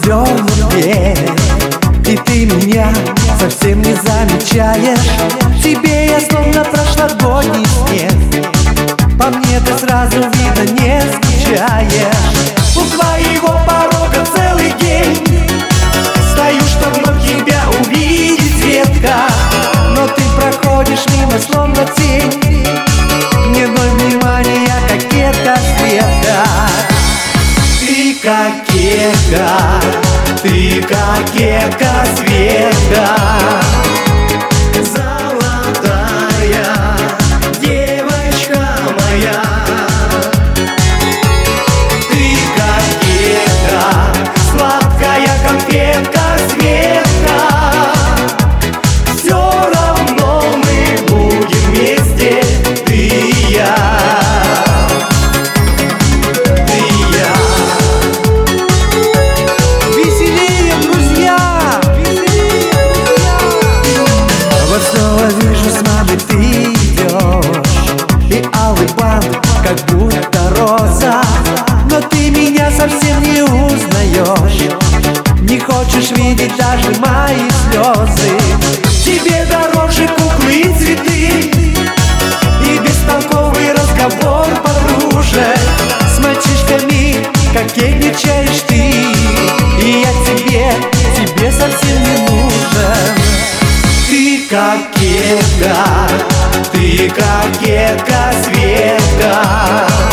вездесущие, и ты меня совсем не замечаешь. Тебе я словно прошлогодний снег, по мне ты сразу видно не скучаешь. У твоего порога целый день стою, чтоб вновь тебя увидеть редко, но ты проходишь мимо словно тень. Мне вновь внимание, кокетка Светка. Ты кокетка, ты кокетка Светка, золотая девочка моя. Ты кокетка, сладкая конфетка Светка, все равно мы будем вместе, ты и я. Снова вижу, с мамой ты идешь, и алый бант, как будто роза, но ты меня совсем не узнаешь, не хочешь видеть даже мои слезы. Тебе дороже куклы и цветы, и бестолковый разговор подружек. С мальчишками кокетничаешь ты, и я тебе совсем не нужен. Ты кокетка, ты кокетка Светка.